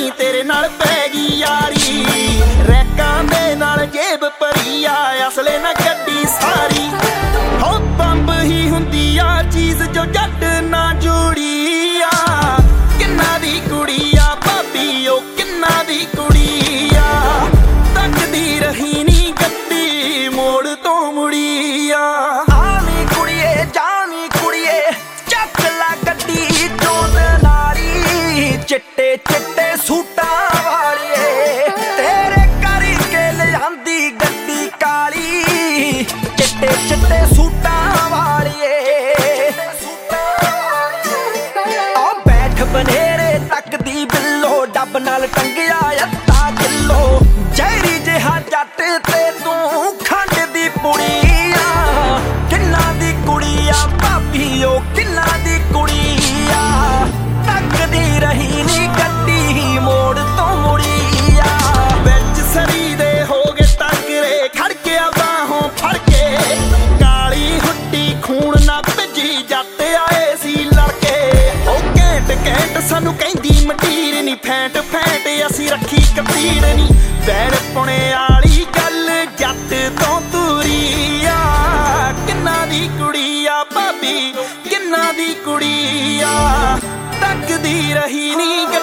ਨੀ ਤੇਰੇ ਨਾਲ ਪੈ ਗਈ ਯਾਰੀ। ਰੈਕਾਂ ਦੇ ਨਾਲ ਜੇਬ ਭਰੀ ਆ ਅਸਲੇ ਨਾ ਗੱਡੀ ਸਾਰੀ। ਹੋ ਬੰਬ ਹੀ ਹੁੰਦੀ ਆ ਚੀਜ਼ ਜੋ ਜੱਟ ਨਾ ਜੋੜੀ ਆ। ਕਿੰਨਾ ਦੀ ਕੁੜੀ ਆ ਭਾਬੀ ਉਹ ਕਿੰਨਾ ਦੀ ਕੁੜੀ ਆ। ਤੱਕਦੀ ਰਹੀ ਨੀ ਗੱਡੀ ਮੋੜ ਤੋਂ ਮੁੜੀ ਆ। ਆਵੀਂ ਕੁੜੀਏ ਜਾਵੀਂ ਕੁੜੀਏ ਚੱਕ ਲਾ ਗੱਡੀ ਚੋਦ ਨਾਲੀ। ਚਿੱਟੇ ਚਿੱਟੇ ਸੂਟਾਂ ਵਾਲੀਏ ਤੇਰੇ ਕਰਕੇ ਲਿਆਂਦੀ ਗੱਡੀ ਕਾਲੀ। ਚਿੱਟੇ ਚਿੱਟੇ ਸੂਟਾਂ ਵਾਲੀਏ ਆ ਬੈਠ ਬਨੇਰੇ ਤੱਕਦੀ ਬਿੱਲੋ ਡੱਬ ਨਾਲ ਟੰਗਿਆ ਅੱਧਾ ਕਿੱਲੋ। ਜ਼ਹਿਰੀ ਜਿਹਾ ਜੱਟ ਤੇ ਤੂੰ ਖੰਡ ਦੀ ਪੁੜੀ ਆ। ਕਿੰਨਾ ਦੀ ਕੁੜੀ ਆ ਭਾਬੀ ਉਹ ਕਿੰਨਾ ਦੀ ਕੁੜੀ ਆ। ਤੱਕਦੀ ਰਹੀ ਨੀ ਗੱਡੀ ਮੋੜ ਤੋਂ ਮੁੜੀ ਆ। ਵਿੱਚ ਸਰੀ ਦੇ ਹੋ ਗਏ ਤਗਰੇ ਖੜਕਿਆ ਬਾਹੋਂ ਫੜ ਕੇ। ਕਾਲੀ ਹੁੱਡੀ ਖੂਨ ਨਾ ਭਿੱਜੀ ਜੱਟ ਆਏ ਸੀ ਲੜਕੇ। ਉਹ ਘੈਂਟ ਘੈਂਟ ਸਾਨੂੰ ਕਹਿੰਦੀ ਮਟੀਰ ਨੀ ਫੈਂਟ ਫੈਂਟ ਅਸੀਂ ਰੱਖੀ ਕਤੀੜ ਨੀ। ਵੈਣ ਪੁਣੇ ਵਾਲੀ ਗੱਲ ਜੱਟ ਤੋਂ ਤੂਰੀ ਆ। ਕਿੰਨਾ ਦੀ ਕੁੜੀ ਆ ਭਾਬੀ ਕਿੰਨਾ ਦੀ ਕੁੜੀ ਆ। ਤੱਕਦੀ ਰਹੀ ਨੀ